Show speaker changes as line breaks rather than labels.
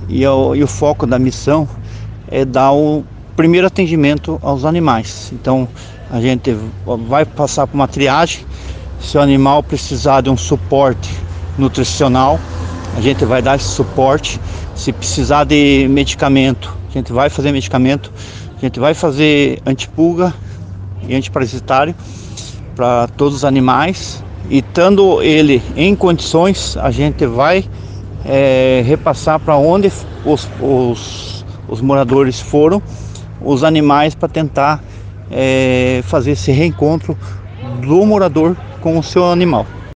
E o foco da missão é dar o primeiro atendimento aos animais. Então a gente vai passar por uma triagem. Se o animal precisar de um suporte nutricional, a gente vai dar esse suporte. Se precisar de medicamento, a gente vai fazer medicamento. A gente vai fazer antipulga e antiparasitário para todos os animais. E estando ele em condições, a gente vai repassar para onde os moradores foram, os animais, para tentar fazer esse reencontro do morador com o seu animal.